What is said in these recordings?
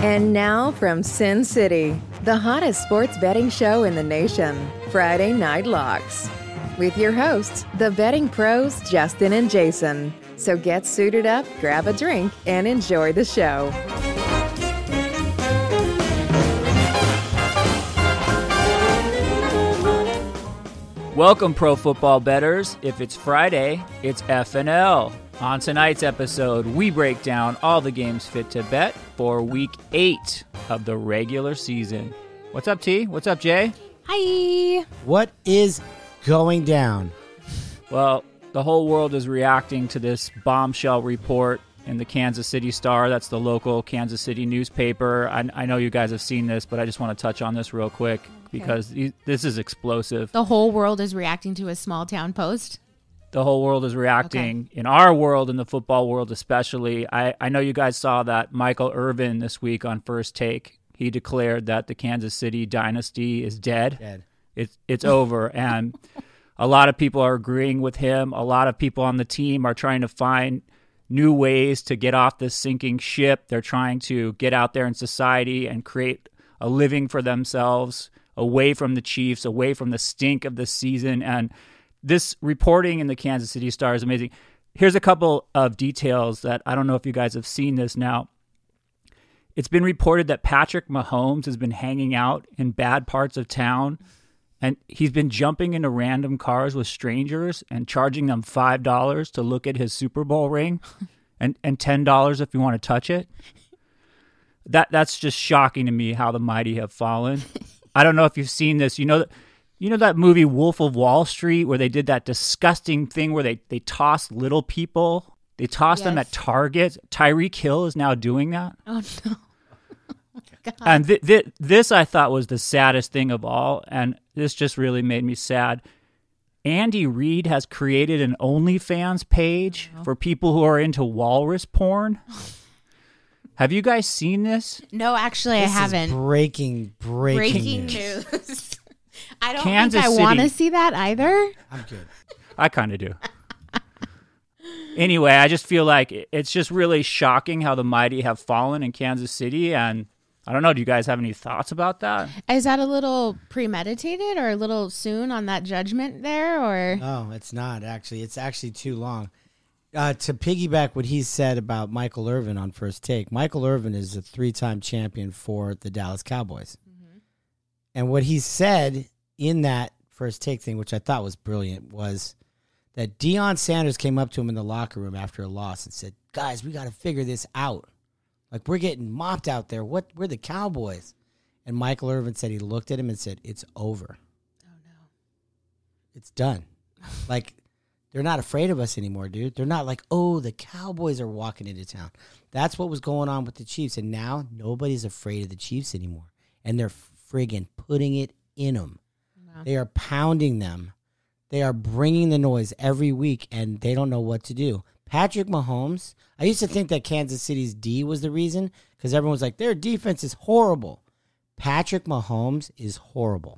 And now from Sin City, the hottest sports betting show in the nation, Friday Night Locks. With your hosts, the betting pros, Justin and Jason. So get suited up, grab a drink, and enjoy the show. Welcome, pro football bettors. If it's Friday, it's FNL. On tonight's episode, we break down all the games fit to bet for Week 8 of the regular season. What's up, T? What's up, Jay? Hi. What is going down? Well, the whole world is reacting to this bombshell report in the Kansas City Star. That's the local Kansas City newspaper. I know you guys have seen this, but I just want to touch on this real quick because this is explosive. The whole world is reacting to a small town post? The whole world is reacting. Okay. In our world, in the football world especially. I know you guys saw that Michael Irvin this week on First Take. He declared that the Kansas City dynasty is dead. It's over. And a lot of people are agreeing with him. A lot of people on the team are trying to find new ways to get off this sinking ship. They're trying to get out there in society and create a living for themselves away from the Chiefs, away from the stink of the season. And this reporting in the Kansas City Star is amazing. Here's a couple of details that I don't know if you guys have seen this now. It's been reported that Patrick Mahomes has been hanging out in bad parts of town, and he's been jumping into random cars with strangers and charging them $5 to look at his Super Bowl ring and $10 if you want to touch it. That's just shocking to me how the mighty have fallen. I don't know if you've seen this. You know that movie Wolf of Wall Street where they did that disgusting thing where they tossed little people? They tossed them at Target. Tyreek Hill is now doing that. Oh, no. God. And this I thought was the saddest thing of all, and this just really made me sad. Andy Reid has created an OnlyFans page for people who are into walrus porn. Have you guys seen this? No, actually, I haven't. Is breaking news. I don't Kansas think I want to see that either. I'm good. I kind of do. Anyway, I just feel like it's just really shocking how the mighty have fallen in Kansas City, and I don't know, do you guys have any thoughts about that? Is that a little premeditated or a little soon on that judgment there? Or No, it's not, actually. It's actually too long. To piggyback what he said about Michael Irvin on First Take, Michael Irvin is a 3-time champion for the Dallas Cowboys. Mm-hmm. And what he said in that First Take thing, which I thought was brilliant, was that Deion Sanders came up to him in the locker room after a loss and said, guys, we got to figure this out. Like, we're getting mopped out there. We're the Cowboys. And Michael Irvin said he looked at him and said, it's over. Oh, no. It's done. Like, they're not afraid of us anymore, dude. They're not like, oh, the Cowboys are walking into town. That's what was going on with the Chiefs. And now nobody's afraid of the Chiefs anymore. And they're friggin' putting it in them. Wow. They are pounding them. They are bringing the noise every week, and they don't know what to do. Patrick Mahomes, I used to think that Kansas City's D was the reason because everyone was like, their defense is horrible. Patrick Mahomes is horrible.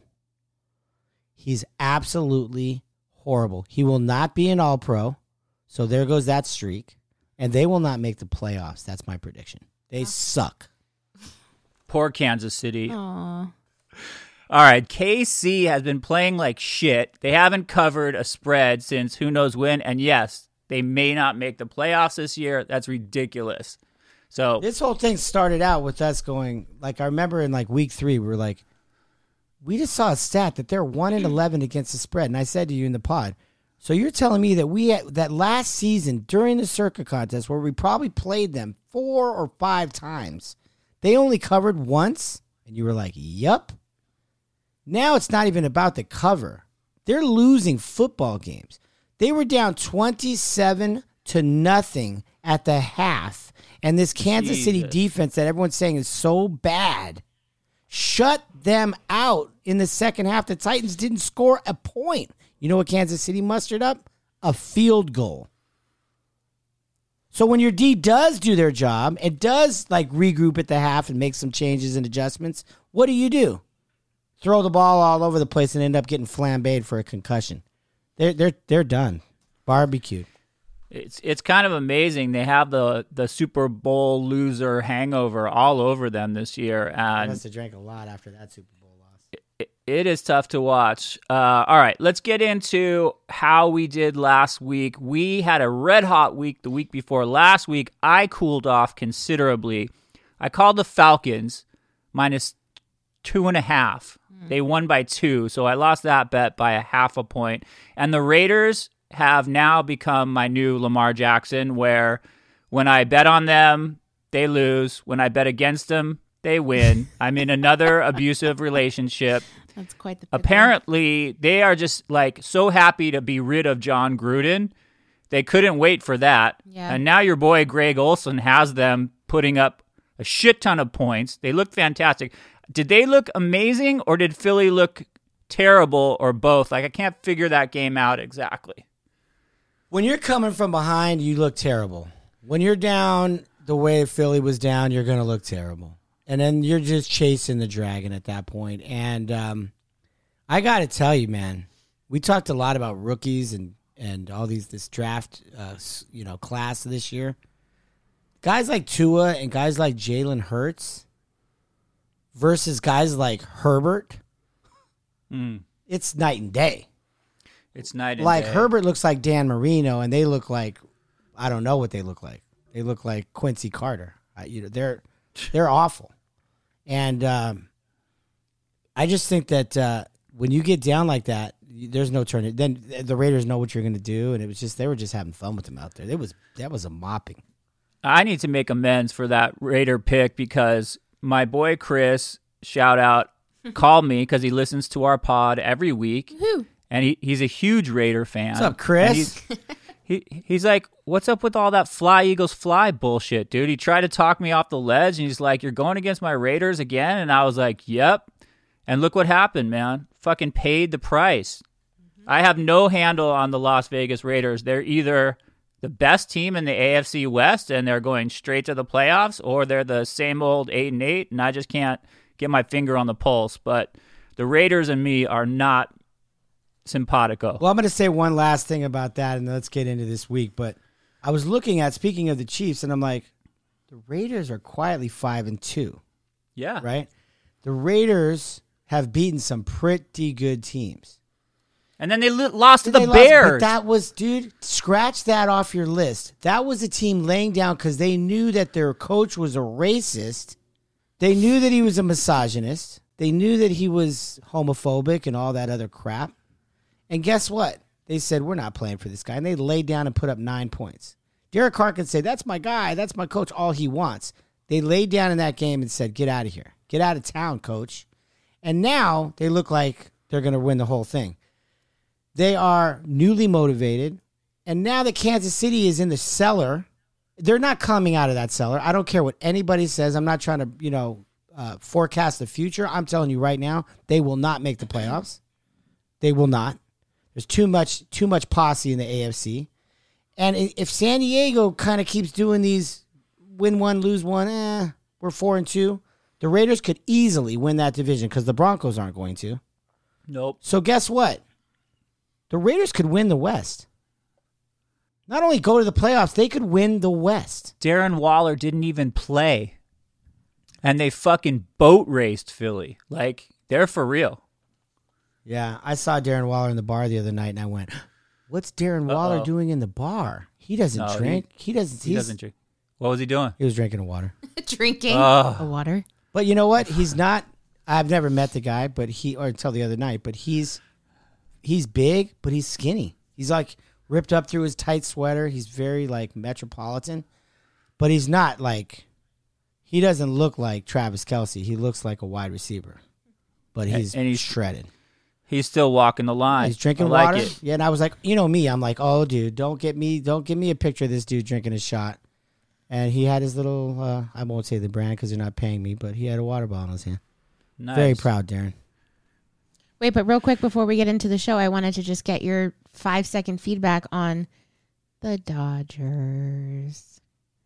He's absolutely horrible. He will not be an All-Pro, so there goes that streak, and they will not make the playoffs. That's my prediction. They suck. Poor Kansas City. Aww. All right, KC has been playing like shit. They haven't covered a spread since who knows when, and yes, they may not make the playoffs this year. That's ridiculous. So this whole thing started out with us going, like, I remember in like week 3, we were like, we just saw a stat that they're 1-11 against the spread. And I said to you in the pod, so you're telling me that that last season during the Circa contest where we probably played them 4 or 5 times, they only covered once? And you were like, yup. Now it's not even about the cover. They're losing football games. They were down 27-0 at the half. And this Kansas City defense that everyone's saying is so bad shut them out in the second half. The Titans didn't score a point. You know what Kansas City mustered up? A field goal. So when your D does do their job, it does like regroup at the half and make some changes and adjustments, what do? Throw the ball all over the place and end up getting flambéed for a concussion. They're done. Barbecued. It's kind of amazing. They have the Super Bowl loser hangover all over them this year, I and must have drank a lot after that Super Bowl loss. it is tough to watch. All right, let's get into how we did last week. We had a red hot week the week before. Last week, I cooled off considerably. I called the Falcons minus 2.5. They won by 2, so I lost that bet by 0.5 point. And the Raiders have now become my new Lamar Jackson, where when I bet on them, they lose. When I bet against them, they win. I'm in another abusive relationship. That's quite the pitbull. Apparently, they are just like so happy to be rid of John Gruden. They couldn't wait for that. Yeah. And now your boy Greg Olson has them putting up a shit ton of points. They look fantastic. Did they look amazing, or did Philly look terrible, or both? Like, I can't figure that game out exactly. When you're coming from behind, you look terrible. When you're down the way Philly was down, you're going to look terrible. And then you're just chasing the dragon at that point. And I got to tell you, man, we talked a lot about rookies and all this draft class this year. Guys like Tua and guys like Jalen Hurts versus guys like Herbert, it's night and day. It's night and day. Like, Herbert looks like Dan Marino, and they look like, I don't know what they look like. They look like Quincy Carter. They're awful. And I just think that when you get down like that, there's no turning. Then the Raiders know what you're going to do, and it was just they were just having fun with them out there. That was a mopping. I need to make amends for that Raider pick because my boy Chris, shout out, called me because he listens to our pod every week. Woohoo. And he's a huge Raider fan. What's up, Chris? He's like, what's up with all that fly Eagles fly bullshit, dude? He tried to talk me off the ledge, and he's like, you're going against my Raiders again? And I was like, yep. And look what happened, man. Fucking paid the price. I have no handle on the Las Vegas Raiders. They're either the best team in the AFC West, and they're going straight to the playoffs, or they're the same old 8-8, and I just can't get my finger on the pulse. But the Raiders and me are not simpatico. Well, I'm going to say one last thing about that, and let's get into this week. But I was looking at, speaking of the Chiefs, and I'm like, the Raiders are quietly 5-2. Yeah. Right? The Raiders have beaten some pretty good teams. And then they lost to the They lost, Bears. but that was, dude, scratch that off your list. That was a team laying down because they knew that their coach was a racist. They knew that he was a misogynist. They knew that he was homophobic and all that other crap. And guess what? They said, we're not playing for this guy. And they laid down and put up 9 points. Derek Carr can say, that's my guy. That's my coach, all he wants. They laid down in that game and said, get out of here. Get out of town, coach. And now they look like they're going to win the whole thing. They are newly motivated. And now that Kansas City is in the cellar, they're not coming out of that cellar. I don't care what anybody says. I'm not trying to, forecast the future. I'm telling you right now, they will not make the playoffs. They will not. There's too much posse in the AFC. And if San Diego kind of keeps doing these win one, lose one, we're 4-2, the Raiders could easily win that division because the Broncos aren't going to. Nope. So guess what? The Raiders could win the West. Not only go to the playoffs, they could win the West. Darren Waller didn't even play. And they fucking boat raced Philly. Like, they're for real. Yeah, I saw Darren Waller in the bar the other night, and I went, what's Darren Waller doing in the bar? He doesn't drink. He doesn't drink. What was he doing? He was drinking water. Drinking a water. But you know what? He's not. I've never met the guy, but or until the other night. But he's big, but he's skinny. He's like ripped up through his tight sweater. He's very like metropolitan, but he's not like. He doesn't look like Travis Kelce. He looks like a wide receiver, but he's shredded. He's still walking the line. He's drinking water. Yeah, and I was like, you know me, I'm like, oh, dude, don't give me a picture of this dude drinking a shot. And he had his little, I won't say the brand because they're not paying me, but he had a water bottle in his hand. Nice. Very proud, Darren. Wait, but real quick before we get into the show, I wanted to just get your 5-second feedback on the Dodgers.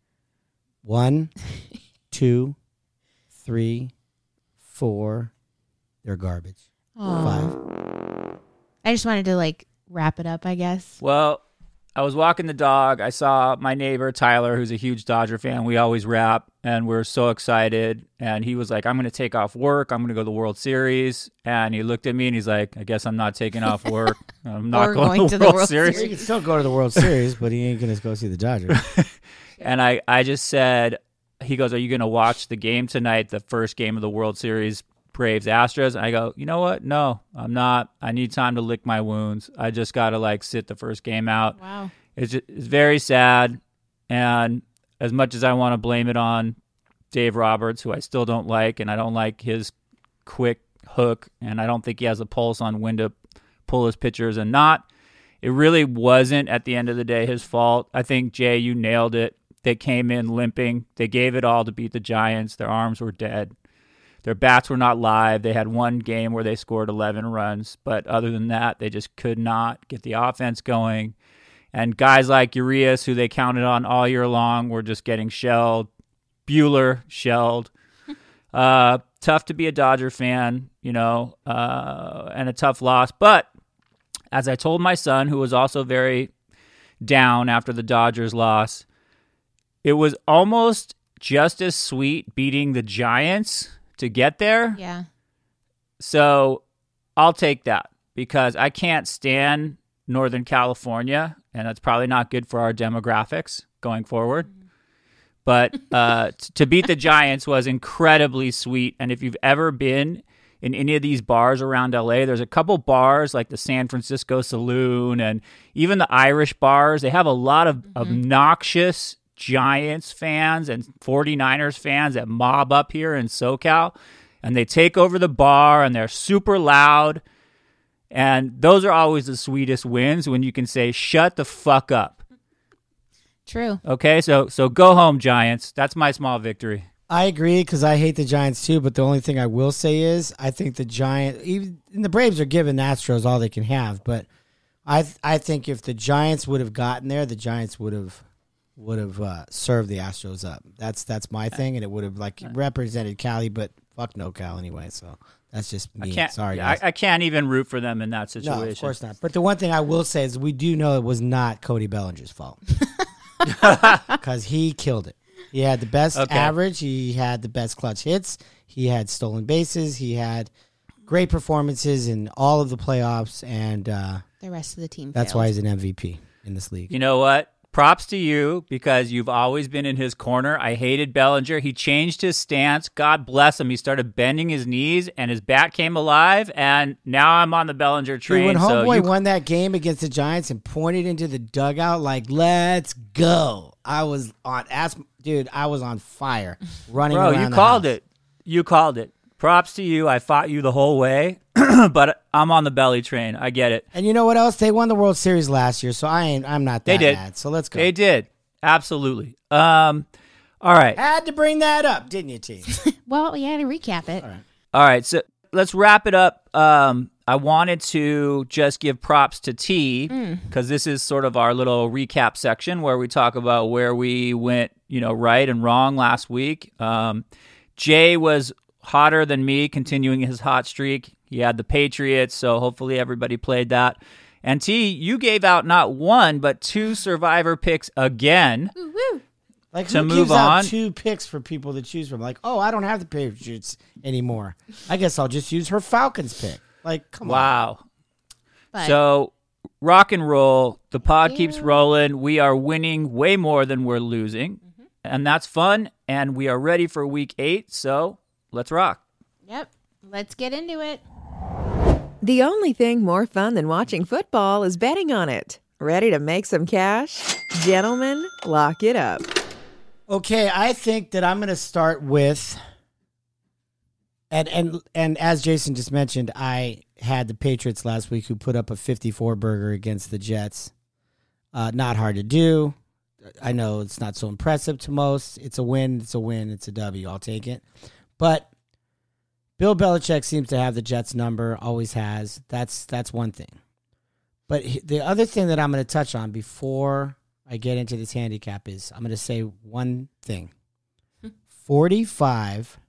1, 2, 3, 4. They're garbage. Aww. 5. I just wanted to wrap it up, I guess. Well, I was walking the dog. I saw my neighbor, Tyler, who's a huge Dodger fan. We always rap, and we're so excited. And he was like, I'm going to take off work. I'm going to go to the World Series. And he looked at me, and he's like, I guess I'm not taking off work. I'm not going to the World Series. He can still go to the World Series, but he ain't going to go see the Dodgers. And I just said, he goes, are you going to watch the game tonight, the first game of the World Series, Braves Astros? And I go, you know what? No, I'm not. I need time to lick my wounds. I just got to sit the first game out. Wow. It's very sad. And as much as I want to blame it on Dave Roberts, who I still don't like, and I don't like his quick hook, and I don't think he has a pulse on when to pull his pitchers and not, it really wasn't at the end of the day his fault. I think, Jay, you nailed it. They came in limping. They gave it all to beat the Giants. Their arms were dead. Their bats were not live. They had one game where they scored 11 runs, but other than that, they just could not get the offense going. And guys like Urias, who they counted on all year long, were just getting shelled. Buehler, shelled. Tough to be a Dodger fan, and a tough loss. But as I told my son, who was also very down after the Dodgers loss, it was almost just as sweet beating the Giants to get there. Yeah. So I'll take that because I can't stand Northern California, and that's probably not good for our demographics going forward. But to beat the Giants was incredibly sweet. And if you've ever been in any of these bars around LA, there's a couple bars like the San Francisco Saloon and even the Irish bars. They have a lot of obnoxious Giants fans and 49ers fans that mob up here in SoCal, and they take over the bar and they're super loud. And those are always the sweetest wins when you can say, shut the fuck up. True. Okay, so go home, Giants. That's my small victory. I agree because I hate the Giants too, but the only thing I will say is I think the Giants, even the Braves are giving the Astros all they can have, but I think if the Giants would have gotten there, the Giants would have served the Astros up. That's my thing, and it would have represented Cali, but fuck no Cal anyway. So that's just me. Sorry, guys. I can't even root for them in that situation. No, of course not. But the one thing I will say is we do know it was not Cody Bellinger's fault because he killed it. He had the best average. He had the best clutch hits. He had stolen bases. He had great performances in all of the playoffs, and the rest of the team. That's why he's an MVP in this league. You know what? Props to you because you've always been in his corner. I hated Bellinger. He changed his stance. God bless him. He started bending his knees, and his bat came alive, and now I'm on the Bellinger train. Dude, when Homeboy won that game against the Giants and pointed into the dugout like, let's go, I was on fire running around the house. You called it. Props to you. I fought you the whole way, but I'm on the belly train. I get it. And you know what else? They won the World Series last year, so I'm not that mad. So let's go. They did. Absolutely. All right. Had to bring that up, didn't you, T? Well, you had to recap it. All right. So let's wrap it up. I wanted to just give props to T because this is sort of our little recap section where we talk about where we went, right and wrong last week. Jay was hotter than me, continuing his hot streak. He had the Patriots, so hopefully everybody played that. And T, you gave out not one, but 2 Survivor picks again. Woo-woo. Like, to who move gives on. out 2 picks for people to choose from? Like, I don't have the Patriots anymore. I guess I'll just use her Falcons pick. Like, come on. Wow. But So, rock and roll. The pod keeps rolling. We are winning way more than we're losing. And that's fun. And we are ready for week 8. So, let's rock. Yep. Let's get into it. The only thing more fun than watching football is betting on it. Ready to make some cash? Gentlemen, lock it up. Okay, I think that I'm going to start with, and as Jason just mentioned, I had the Patriots last week who put up a 54 burger against the Jets. Not hard to do. I know it's not so impressive to most. It's a win. It's a win. It's a W. I'll take it. But Bill Belichick seems to have the Jets number, always has. That's one thing. But the other thing that I'm going to touch on before I get into this handicap is I'm going to say one thing. 45-0.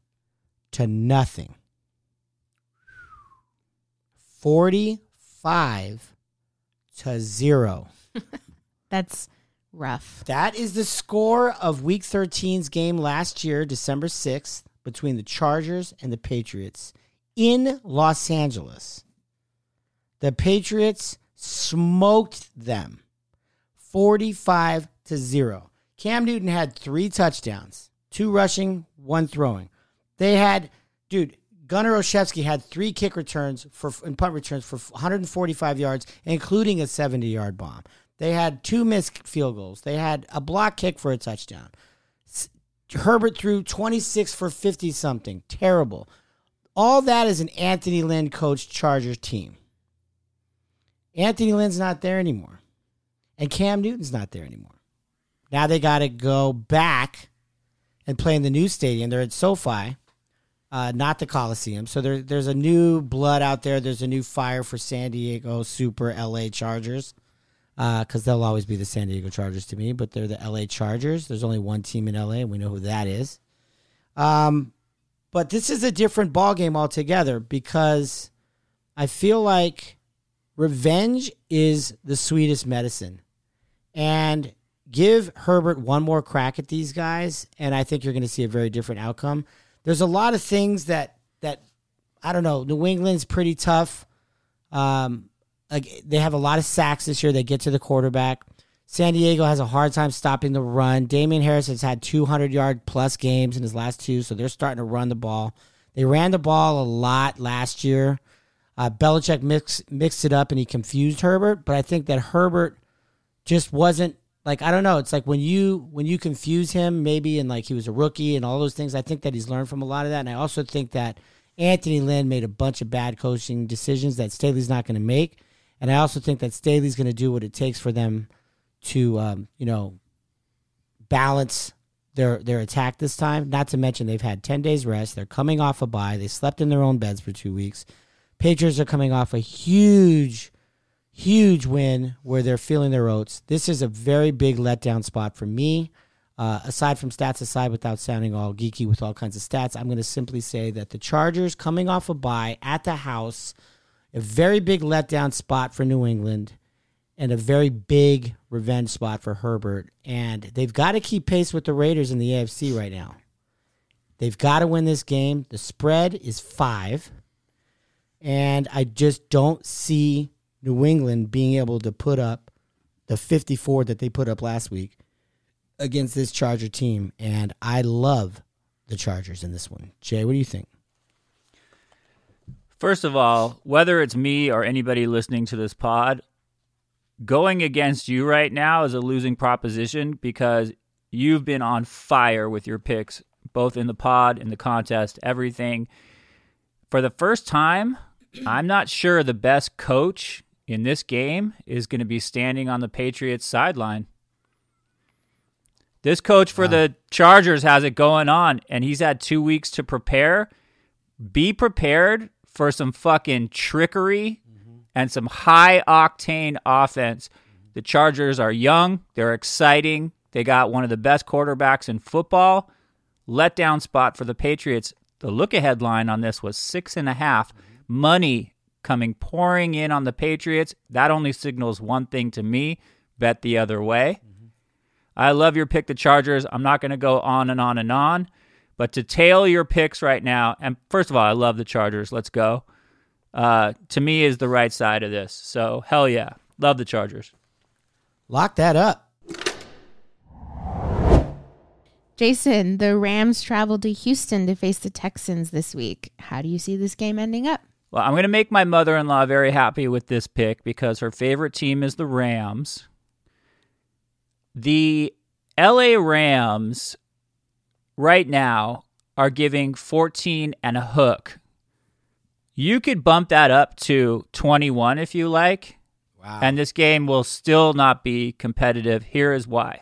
45-0. That's rough. That is the score of Week 13's game last year, December 6th, between the Chargers and the Patriots in Los Angeles. The Patriots smoked them 45-0. Cam Newton had 3 touchdowns, 2 rushing, 1 throwing. They had, Gunnar Olszewski had 3 kick returns and punt returns for 145 yards, including a 70-yard bomb. They had 2 missed field goals. They had a block kick for a touchdown. Herbert threw 26 for 50-something. Terrible. All that is an Anthony Lynn coached Chargers team. Anthony Lynn's not there anymore. And Cam Newton's not there anymore. Now they got to go back and play in the new stadium. They're at SoFi, not the Coliseum. So there's a new blood out there. There's a new fire for San Diego Super LA Chargers, because they'll always be the San Diego Chargers to me, but they're the LA Chargers. There's only one team in LA, and we know who that is. But this is a different ballgame altogether, because I feel like revenge is the sweetest medicine. And give Herbert one more crack at these guys, and I think you're going to see a very different outcome. There's a lot of things that I don't know. New England's pretty tough. They have a lot of sacks this year. They get to the quarterback. San Diego has a hard time stopping the run. Damian Harris has had 200-yard-plus games in his last 2, so they're starting to run the ball. They ran the ball a lot last year. Belichick mixed it up, and he confused Herbert, but I think that Herbert just wasn't, like, I don't know. It's like when you confuse him, maybe, and like he was a rookie and all those things, I think that he's learned from a lot of that. And I also think that Anthony Lynn made a bunch of bad coaching decisions that Staley's not going to make. And I also think that Staley's going to do what it takes for them to, balance their attack this time. Not to mention they've had 10 days rest. They're coming off a bye. They slept in their own beds for 2 weeks. Patriots are coming off a huge win where they're feeling their oats. This is a very big letdown spot for me. Aside from stats aside, without sounding all geeky with all kinds of stats, I'm going to simply say that the Chargers coming off a bye at the house, a very big letdown spot for New England, and a very big revenge spot for Herbert. And they've got to keep pace with the Raiders in the AFC right now. They've got to win this game. The spread is 5. And I just don't see New England being able to put up the 54 that they put up last week against this Charger team. And I love the Chargers in this one. Jay, what do you think? First of all, whether it's me or anybody listening to this pod, going against you right now is a losing proposition, because you've been on fire with your picks, both in the pod, in the contest, everything. For the first time, I'm not sure the best coach in this game is going to be standing on the Patriots sideline. This coach for the Chargers has it going on, and he's had 2 weeks to prepare. Be prepared for some fucking trickery and some high-octane offense. The Chargers are young. They're exciting. They got one of the best quarterbacks in football. Letdown spot for the Patriots. The look-ahead line on this was 6.5. Money coming pouring in on the Patriots. That only signals one thing to me: bet the other way. I love your pick, the Chargers. I'm not going to go on and on and on, but to tail your picks right now, and first of all, I love the Chargers. Let's go. To me is the right side of this. So hell yeah. Love the Chargers. Lock that up. Jason, the Rams traveled to Houston to face the Texans this week. How do you see this game ending up? Well, I'm going to make my mother-in-law very happy with this pick, because her favorite team is the Rams. The LA Rams right now are giving 14 and a hook. You could bump that up to 21 if you like. Wow. And this game will still not be competitive. Here is why.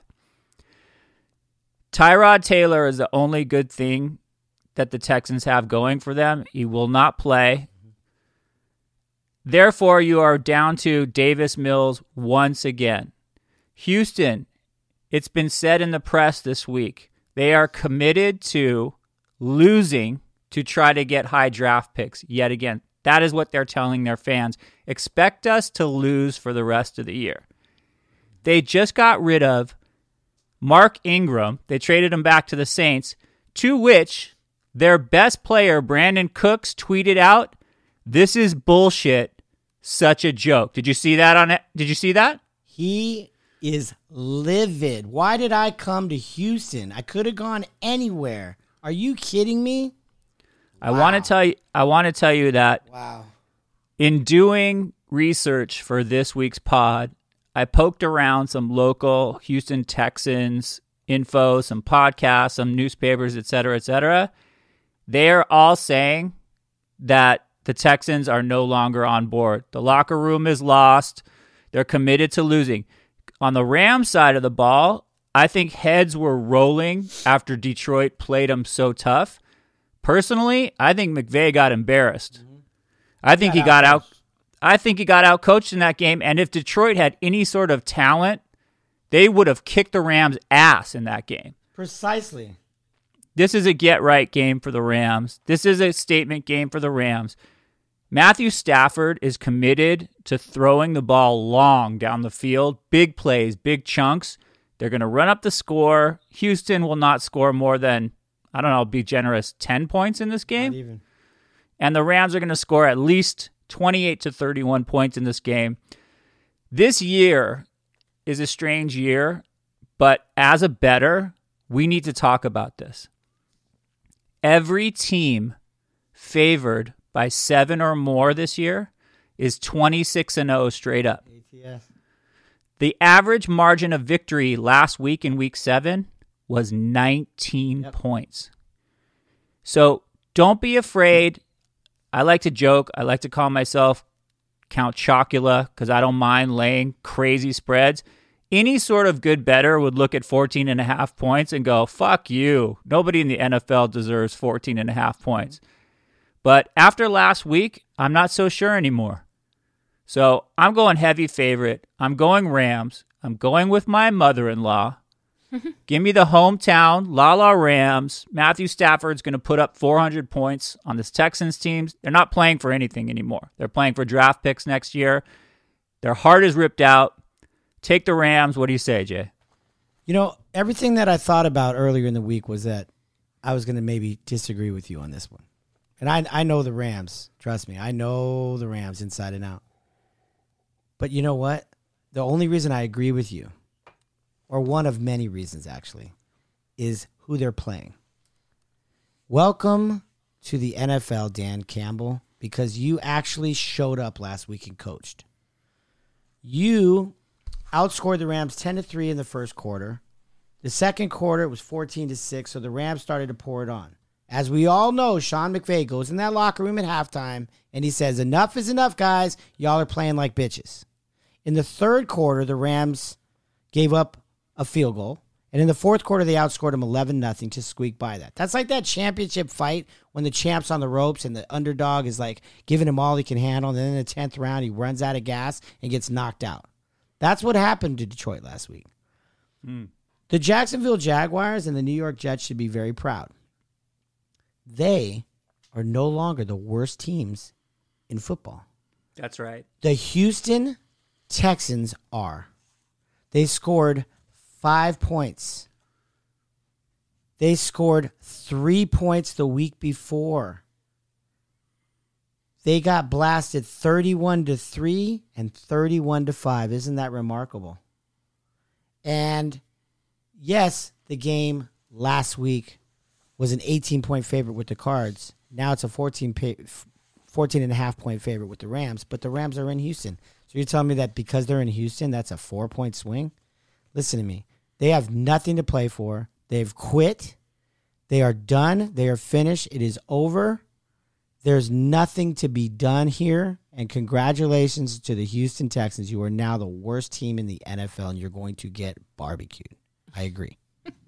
Tyrod Taylor is the only good thing that the Texans have going for them. He will not play. Therefore, you are down to Davis Mills once again. Houston, it's been said in the press this week, they are committed to losing to try to get high draft picks yet again. That is what they're telling their fans. Expect us to lose for the rest of the year. they just got rid of Mark Ingram. They traded him back to the Saints, to which their best player, Brandon Cooks, tweeted out, "This is bullshit. Such a joke." Did you see that on it? Did you see that? He is livid. Why did I come to Houston? I could have gone anywhere. Are you kidding me? I want to tell you that Wow. in doing research for this week's pod, I poked around some local Houston Texans info, some podcasts, some newspapers, et cetera, et cetera. They're all saying that the Texans are no longer on board. The locker room is lost. They're committed to losing. On the Rams side of the ball, I think heads were rolling after Detroit played them so tough. Personally, I think McVay got embarrassed. I think he got out coached in that game. And if Detroit had any sort of talent, they would have kicked the Rams' ass in that game. Precisely. This is a get-right game for the Rams. This is a statement game for the Rams. Matthew Stafford is committed to throwing the ball long down the field, big plays, big chunks. They're going to run up the score. Houston will not score more than, I don't know, be generous, 10 points in this game. Not even. And the Rams are going to score at least 28 to 31 points in this game. This year is a strange year, but as a bettor, we need to talk about this. Every team favored by 7 or more this year is 26-0 straight up. ATS. The average margin of victory last week in week 7 was 19 points. So don't be afraid. I like to joke. I like to call myself Count Chocula because I don't mind laying crazy spreads. Any sort of good bettor would look at 14.5 points and go, fuck you. Nobody in the NFL deserves 14.5 points. But after last week, I'm not so sure anymore. So I'm going heavy favorite. I'm going Rams. I'm going with my mother-in-law. Give me the hometown, La Rams. Matthew Stafford's going to put up 400 points on this Texans team. They're not playing for anything anymore. They're playing for draft picks next year. Their heart is ripped out. Take the Rams. What do you say, Jay? You know, everything that I thought about earlier in the week was that I was going to maybe disagree with you on this one. And I know the Rams. Trust me. I know the Rams inside and out. But you know what? The only reason I agree with you, or one of many reasons actually, is who they're playing. Welcome to the NFL, Dan Campbell, because you actually showed up last week and coached. You outscored the Rams 10-3 in the first quarter. The second quarter, it was 14-6, so the Rams started to pour it on. As we all know, Sean McVay goes in that locker room at halftime, and he says, enough is enough, guys. Y'all are playing like bitches. In the third quarter, the Rams gave up a field goal, and in the fourth quarter, they outscored them 11-0 to squeak by that. That's like that championship fight when the champ's on the ropes and the underdog is like giving him all he can handle, and then in the 10th round, he runs out of gas and gets knocked out. That's what happened to Detroit last week. The Jacksonville Jaguars and the New York Jets should be very proud. They are no longer the worst teams in football. That's right. The Houston Texans are. They scored 5 points. They scored 3 points the week before. They got blasted 31-3 and 31-5. Isn't that remarkable? And yes, the game last week was an 18-point favorite with the Cards. Now it's a 14.5-point favorite with the Rams, but the Rams are in Houston. So you're telling me that because they're in Houston, that's a 4-point swing? Listen to me. They have nothing to play for. They've quit. They are done. They are finished. It is over. There's nothing to be done here. And congratulations to the Houston Texans. You are now the worst team in the NFL, and you're going to get barbecued. I agree.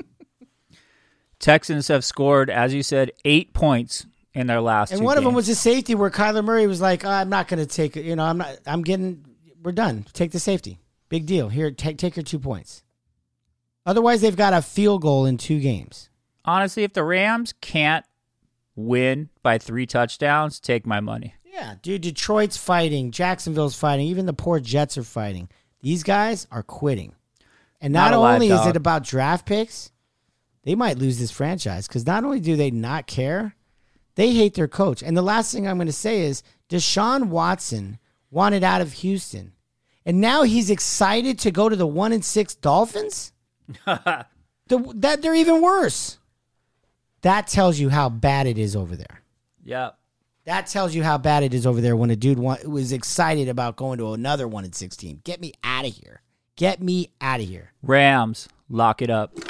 Texans have scored, as you said, 8 points in their last and two one games. of them was a safety where Kyler Murray was like, I'm not going to take it. We're done. Take the safety. Big deal. Here, take your 2 points. Otherwise, they've got a field goal in 2 games. Honestly, if the Rams can't win by 3 touchdowns, take my money. Yeah, dude, Detroit's fighting. Jacksonville's fighting. Even the poor Jets are fighting. These guys are quitting. And not a live only is dog. it about draft picks, they might lose this franchise because not only do they not care, they hate their coach. And the last thing I'm going to say is Deshaun Watson wanted out of Houston, and now he's excited to go to the 1-6 Dolphins. That they're even worse. That tells you how bad it is over there. Yeah. That tells you how bad it is over there when a dude was excited about going to another 1-6 team. Get me out of here. Get me out of here. Rams, lock it up.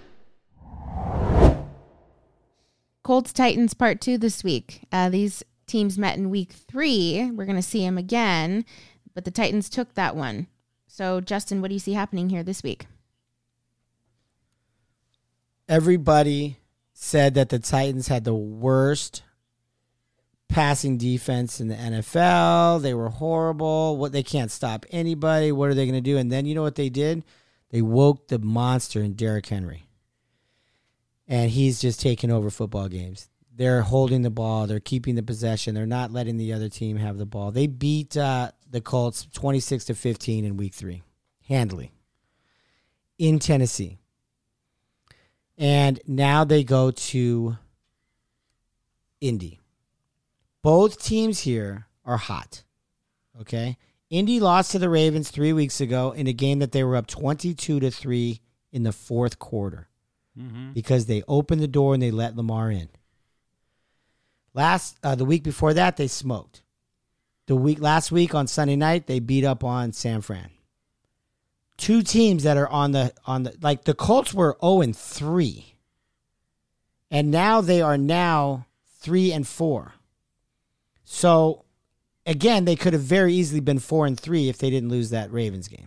Colts Titans part 2 this week. These teams met in week 3. We're going to see them again, but the Titans took that one. So, Justin, what do you see happening here this week? Everybody said that the Titans had the worst passing defense in the NFL. They were horrible. They can't stop anybody. What are they going to do? And then you know what they did? They woke the monster in Derrick Henry. And he's just taking over football games. They're holding the ball. They're keeping the possession. They're not letting the other team have the ball. They beat the Colts 26-15 in week 3, handily, in Tennessee. And now they go to Indy. Both teams here are hot, okay? Indy lost to the Ravens 3 weeks ago in a game that they were up 22-3 in the fourth quarter because they opened the door and they let Lamar in. The week before that, they smoked. Last week on Sunday night, they beat up on San Fran. Two teams that are on the like the Colts were 0-3. And now they are 3-4. So again, they could have very easily been 4-3 if they didn't lose that Ravens game.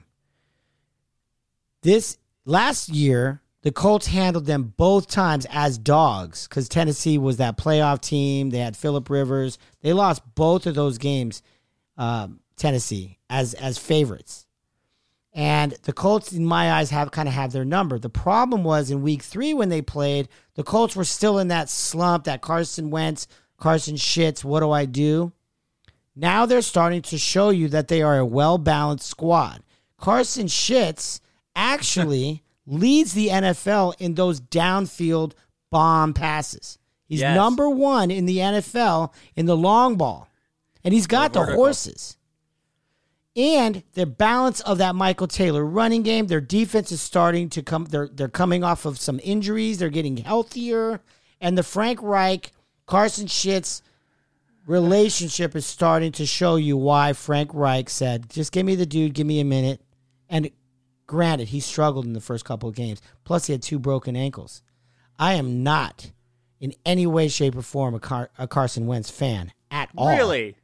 This last year, the Colts handled them both times as dogs because Tennessee was that playoff team. They had Phillip Rivers. They lost both of those games, Tennessee, as favorites. And the Colts, in my eyes, have their number. The problem was in week 3 when they played, the Colts were still in that slump, that Carson Wentz, Carson shits, what do I do? Now they're starting to show you that they are a well-balanced squad. Carson shits actually leads the NFL in those downfield bomb passes. He's number 1 in the NFL in the long ball. And he's got the horses. And the balance of that Michael Taylor running game, their defense is starting to come. They're coming off of some injuries. They're getting healthier. And the Frank Reich, Carson Shitz relationship is starting to show you why Frank Reich said, just give me the dude, give me a minute. And granted, he struggled in the first couple of games. Plus, he had 2 broken ankles. I am not in any way, shape, or form a Carson Wentz fan at all. Really?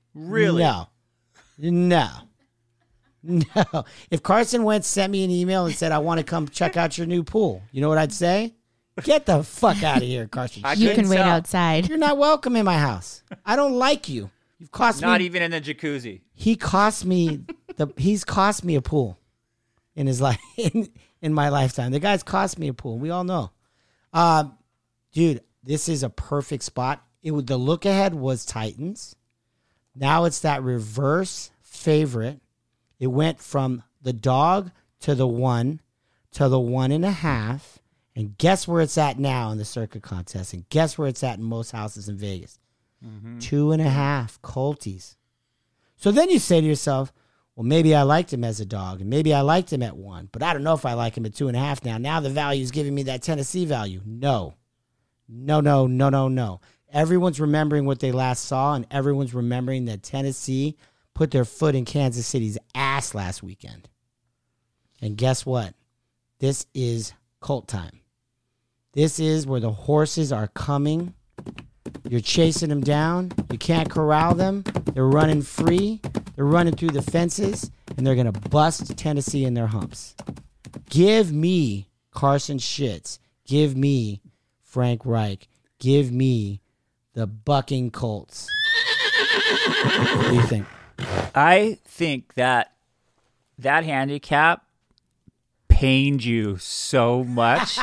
No. If Carson Wentz sent me an email and said, I want to come check out your new pool, you know what I'd say? Get the fuck out of here, Carson. You can wait outside. You're not welcome in my house. I don't like you. You've cost me. Not even in the jacuzzi. He's cost me a pool in his life in my lifetime. The guy's cost me a pool. We all know. Dude, this is a perfect spot. The look ahead was Titans. Now it's that reverse favorite. It went from the dog to the 1 to the 1.5. And guess where it's at now in the circuit contest? And guess where it's at in most houses in Vegas? 2.5 Colties. So then you say to yourself, well, maybe I liked him as a dog, and maybe I liked him at 1, but I don't know if I like him at 2.5 now. Now the value is giving me that Tennessee value. No. Everyone's remembering what they last saw, and everyone's remembering that Tennessee put their foot in Kansas City's ass last weekend. And guess what? This is Colt time. This is where the horses are coming. You're chasing them down. You can't corral them. They're running free. They're running through the fences, and they're going to bust Tennessee in their humps. Give me Carson Shitz. Give me Frank Reich. Give me the bucking Colts. What do you think? I think that handicap pained you so much.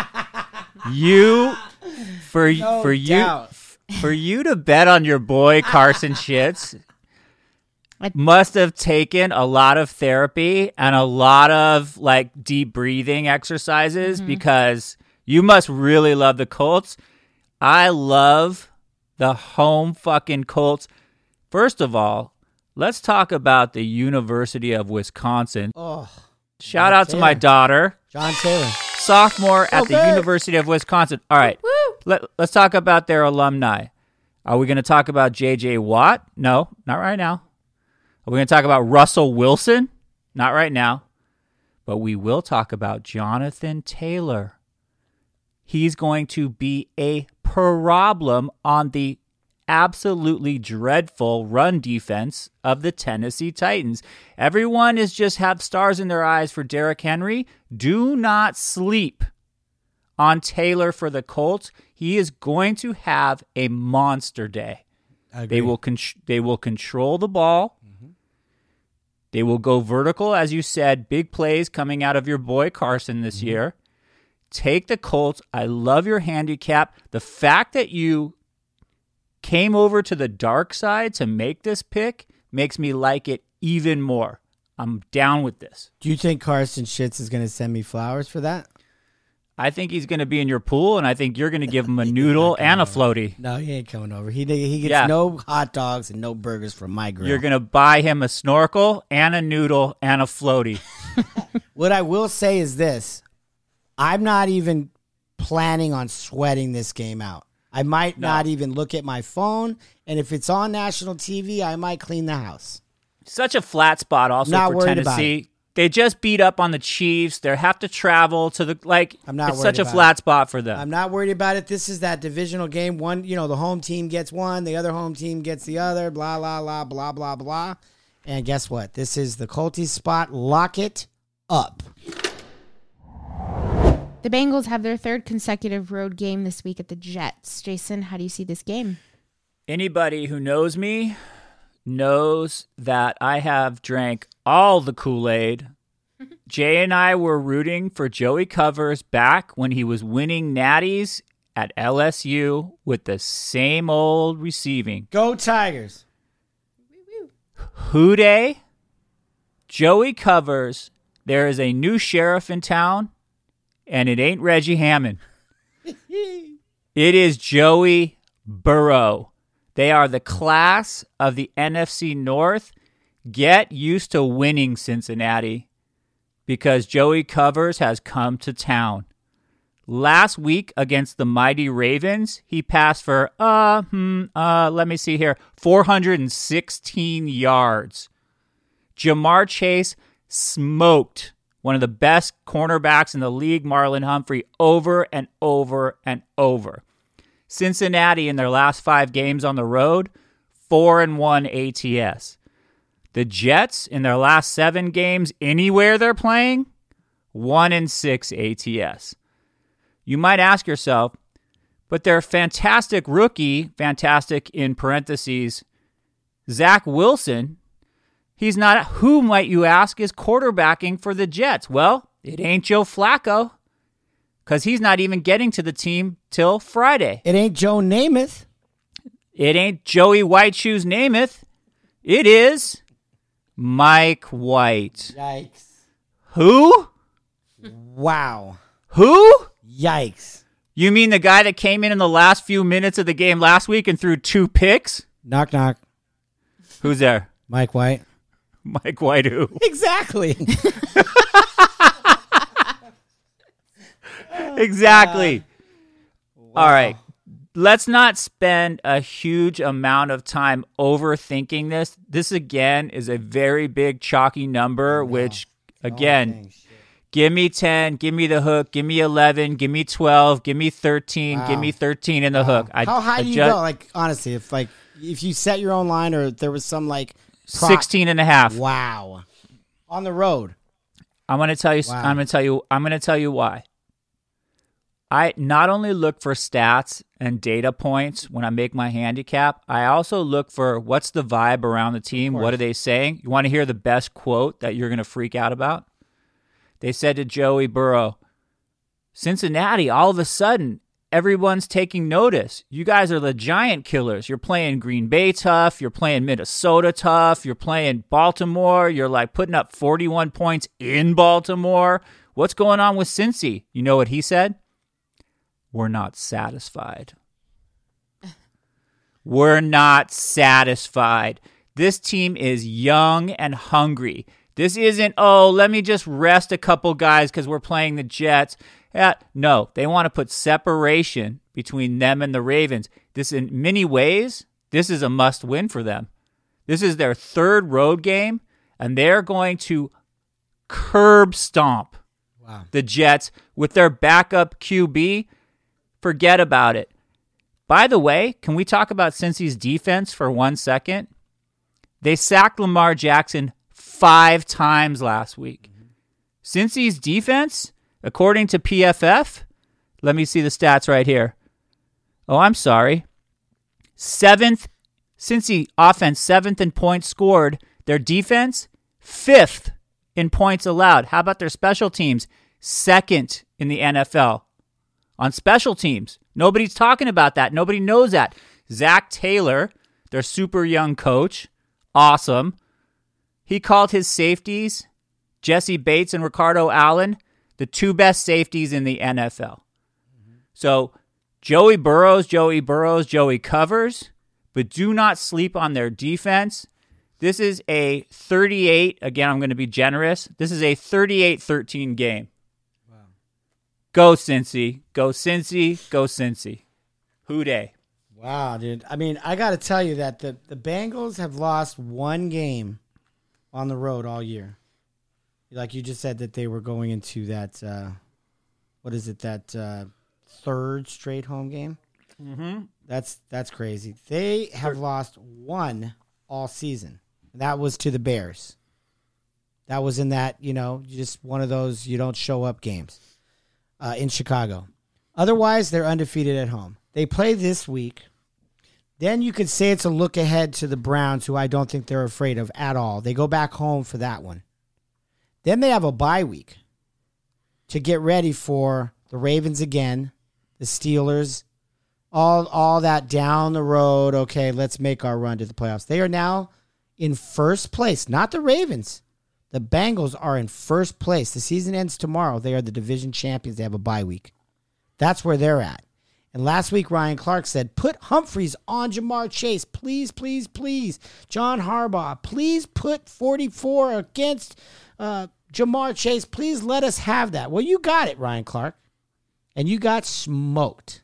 For you to bet on your boy Carson Shitz, must have taken a lot of therapy and a lot of like deep breathing exercises because you must really love the Colts. I love the home fucking Colts. First of all, let's talk about the University of Wisconsin. Oh, Shout out to my daughter, John Taylor, sophomore at the big. University of Wisconsin. All right, let's talk about their alumni. Are we going to talk about J.J. Watt? No, not right now. Are we going to talk about Russell Wilson? Not right now. But we will talk about Jonathan Taylor. He's going to be a problem on the absolutely dreadful run defense of the Tennessee Titans. Everyone is just have stars in their eyes for Derrick Henry. Do not sleep on Taylor for the Colts. He is going to have a monster day. They will control the ball. They will go vertical, as you said, big plays coming out of your boy Carson this year. Take the Colts. I love your handicap. The fact that you came over to the dark side to make this pick makes me like it even more. I'm down with this. Do you think Carson Schitz is going to send me flowers for that? I think he's going to be in your pool, and I think you're going to give him a noodle and a floaty. No, he ain't coming over. He gets no hot dogs and no burgers from my grill. You're going to buy him a snorkel and a noodle and a floaty. What I will say is this. I'm not even planning on sweating this game out. I might not even look at my phone, and if it's on national TV, I might clean the house. Such a flat spot also Not for worried Tennessee. about it. They just beat up on the Chiefs. They have to travel to the I'm not it's worried such a about flat spot for them. I'm not worried about it. This is that divisional game. One, the home team gets one, the other home team gets the other, blah, blah, blah, blah, blah, blah. And guess what? This is the Colties spot. Lock it up. The Bengals have their third consecutive road game this week at the Jets. Jason, how do you see this game? Anybody who knows me knows that I have drank all the Kool-Aid. Jay and I were rooting for Joey Covers back when he was winning natties at LSU with the same old receiving. Go Tigers. Who day? Joey Covers. There is a new sheriff in town, and it ain't Reggie Hammond. It is Joey Burrow. They are the class of the NFC North. Get used to winning, Cincinnati, because Joey Covers has come to town. Last week against the mighty Ravens, he passed for, let me see here, 416 yards. Jamar Chase smoked one of the best cornerbacks in the league, Marlon Humphrey, over and over and over. Cincinnati, in their last 5 games on the road, 4-1 ATS. The Jets, in their last 7 games anywhere they're playing, 1-6 ATS. You might ask yourself, but their fantastic rookie, fantastic in parentheses, Zach Wilson, he's not, who might you ask is quarterbacking for the Jets? Well, it ain't Joe Flacco, because he's not even getting to the team till Friday. It ain't Joe Namath. It ain't Joey White Shoes Namath. It is Mike White. Yikes. Who? Wow. Who? Yikes. You mean the guy that came in the last few minutes of the game last week and threw 2 picks? Knock, knock. Who's there? Mike White. Mike White who? Exactly. Exactly. Wow. All right. Let's not spend a huge amount of time overthinking this. This, again, is a very big, chalky number, which, again, give me 10, give me the hook, give me 11, give me 12, give me 13, give me 13 in the hook. How high do you go? Like, honestly, if you set your own line or there was some, 16 and a half. Wow. On the road. I'm going to tell you. Wow. I'm going to tell you why. I not only look for stats and data points when I make my handicap, I also look for what's the vibe around the team. What are they saying? You want to hear the best quote that you're going to freak out about? They said to Joey Burrow, Cincinnati, all of a sudden, everyone's taking notice. You guys are the giant killers. You're playing Green Bay tough. You're playing Minnesota tough. You're playing Baltimore. You're like putting up 41 points in Baltimore. What's going on with Cincy? You know what he said? We're not satisfied. We're not satisfied. This team is young and hungry. This isn't, let me just rest a couple guys because we're playing the Jets. No, they want to put separation between them and the Ravens. This, in many ways, this is a must-win for them. This is their third road game, and they're going to curb stomp the Jets with their backup QB. Forget about it. By the way, can we talk about Cincy's defense for 1 second? They sacked Lamar Jackson 5 times last week. Cincy's defense, according to PFF, let me see the stats right here. Oh, I'm sorry. 7th, Cincy offense, 7th in points scored. Their defense, 5th in points allowed. How about their special teams? 2nd in the NFL. On special teams, nobody's talking about that. Nobody knows that. Zach Taylor, their super young coach, awesome. He called his safeties, Jesse Bates and Ricardo Allen, the 2 best safeties in the NFL. So Joey Burrows, Joey covers, but do not sleep on their defense. This is a 38, again, I'm going to be generous. This is a 38-13 game. Go Cincy. Go Cincy. Go Cincy. Hoo-day. Wow, dude. I mean, I got to tell you that the Bengals have lost 1 game on the road all year. Like you just said that they were going into that, that 3rd straight home game? Mm-hmm. That's crazy. They have lost 1 all season. That was to the Bears. That was in that, just one of those you don't show up games. In Chicago. Otherwise, they're undefeated at home. They play this week. Then you could say it's a look ahead to the Browns, who I don't think they're afraid of at all. They go back home for that one. Then they have a bye week to get ready for the Ravens again, the Steelers, all that down the road. Okay, let's make our run to the playoffs. They are now in first place, not the Ravens. The Bengals are in first place. The season ends tomorrow. They are the division champions. They have a bye week. That's where they're at. And last week, Ryan Clark said, put Humphreys on Jamar Chase. Please, please, please. John Harbaugh, please put 44 against Jamar Chase. Please let us have that. Well, you got it, Ryan Clark. And you got smoked.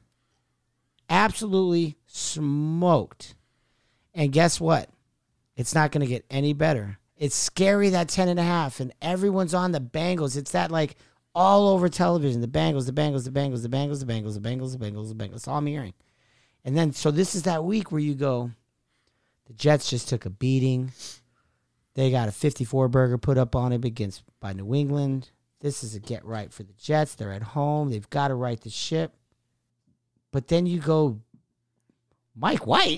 Absolutely smoked. And guess what? It's not going to get any better. It's scary, that 10.5, and everyone's on the Bengals. It's that, like, all over television. The Bengals, the Bengals, the Bengals, the Bengals, the Bengals, the Bengals, the Bengals, the Bengals. That's all I'm hearing. And then, so this is that week where you go, the Jets just took a beating. They got a 54 burger put up on it by New England. This is a get right for the Jets. They're at home. They've got to right the ship. But then you go, Mike White.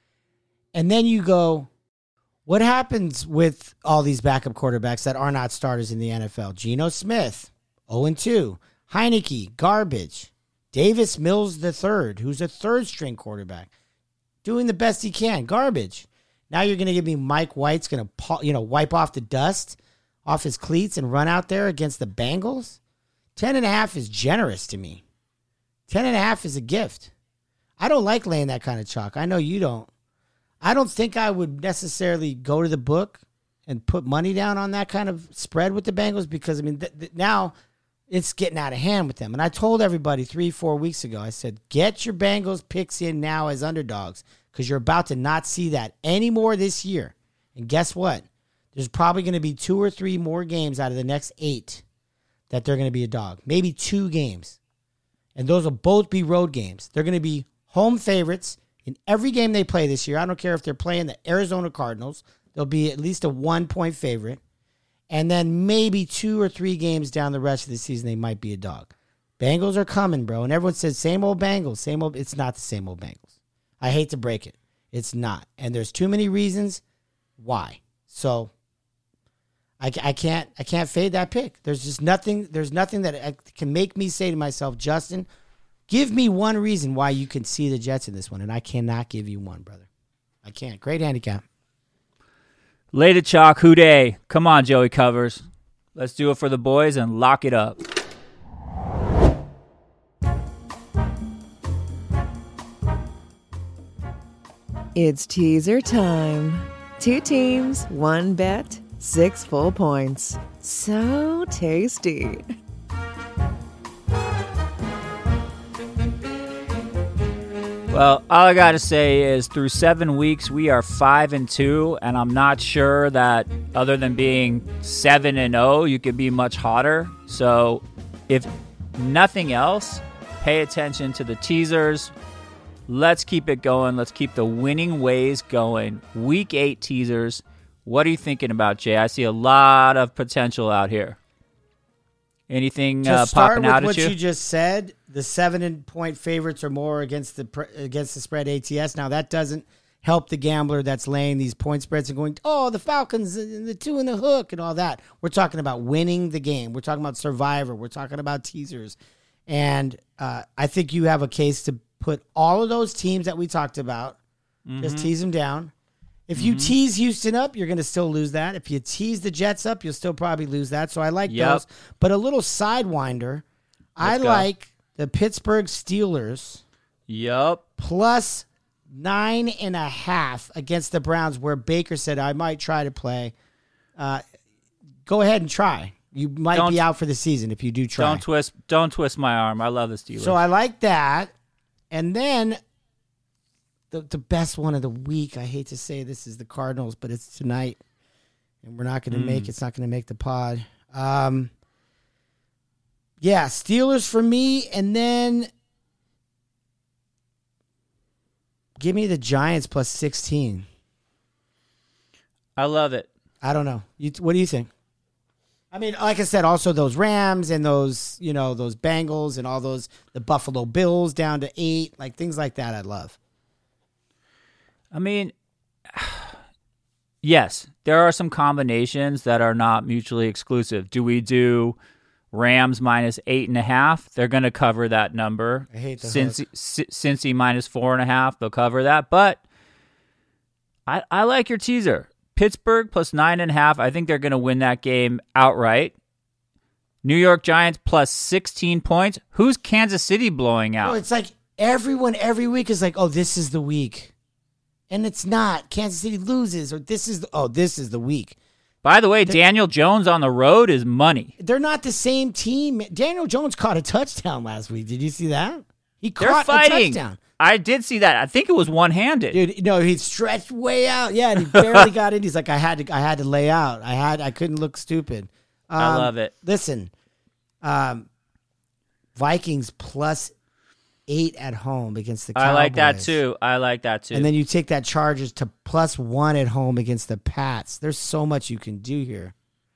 And then you go, what happens with all these backup quarterbacks that are not starters in the NFL? Geno Smith, 0-2. Heineke, garbage. Davis Mills III, who's a 3rd-string quarterback, doing the best he can, garbage. Now you're going to give me Mike White's going to wipe off the dust off his cleats and run out there against the Bengals? 10.5 is generous to me. 10.5 is a gift. I don't like laying that kind of chalk. I know you don't. I don't think I would necessarily go to the book and put money down on that kind of spread with the Bengals because, I mean, now it's getting out of hand with them. And I told everybody 3-4 weeks ago, I said, get your Bengals picks in now as underdogs because you're about to not see that anymore this year. And guess what? There's probably going to be 2 or 3 more games out of the next 8 that they're going to be a dog. Maybe 2 games. And those will both be road games. They're going to be home favorites in every game they play this year. I don't care if they're playing the Arizona Cardinals. They'll be at least a 1-point favorite. And then maybe 2 or 3 games down the rest of the season, they might be a dog. Bengals are coming, bro. And everyone says, same old Bengals, same old. It's not the same old Bengals. I hate to break it. It's not. And there's too many reasons why. So I can't fade that pick. There's just nothing. There's nothing that can make me say to myself, Justin, Give me one reason why you can see the Jets in this one, and I cannot give you one, brother. I can't. Great handicap. Lay the chalk, Houday. Come on, Joey Covers. Let's do it for the boys and lock it up. It's teaser time. 2 teams, 1 bet, 6 full points. So tasty. Well, all I got to say is through 7 weeks, we are 5-2, and I'm not sure that other than being 7-0, you could be much hotter. So if nothing else, pay attention to the teasers. Let's keep it going. Let's keep the winning ways going. Week 8 teasers. What are you thinking about, Jay? I see a lot of potential out here. Anything popping out at you? What you just said, the 7-point favorites or more against the spread ATS. Now, that doesn't help the gambler that's laying these point spreads and going, oh, the Falcons, the 2 in the hook and all that. We're talking about winning the game. We're talking about Survivor. We're talking about teasers. And I think you have a case to put all of those teams that we talked about, just tease them down. If you tease Houston up, you're going to still lose that. If you tease the Jets up, you'll still probably lose that. So I like those. But a little sidewinder, I like the Pittsburgh Steelers. Plus 9.5 against the Browns, where Baker said, I might try to play. Go ahead and try. You might be out for the season if you do try. Don't twist my arm. I love the Steelers. So I like that. And then the best one of the week, I hate to say this, is the Cardinals, but it's tonight, and we're not going to it's not going to make the pod. Yeah, Steelers for me, and then give me the Giants plus 16. I love it. I don't know. What do you think? I mean, like I said, also those Rams and those, those Bengals and all those, the Buffalo Bills down to 8, like things like that I love. I mean, yes, there are some combinations that are not mutually exclusive. Do we do Rams minus 8.5? They're going to cover that number. I hate the Cincy minus 4.5. They'll cover that. But I like your teaser. Pittsburgh plus 9.5. I think they're going to win that game outright. New York Giants plus 16 points. Who's Kansas City blowing out? Oh, it's like everyone every week is like, oh, this is the week. And it's not. Kansas City loses, or this is the week. By the way, Daniel Jones on the road is money. They're not the same team. Daniel Jones caught a touchdown last week. Did you see that? He They're caught fighting. a touchdown. I did see that. I think it was one-handed. Dude, no, he stretched way out. Yeah, and he barely got in. He's like, I had to lay out. I couldn't look stupid. I love it. Listen, Vikings plus 8 at home against the Cowboys. I like that too. And then you take that Chargers to plus 1 at home against the Pats. There's so much you can do here.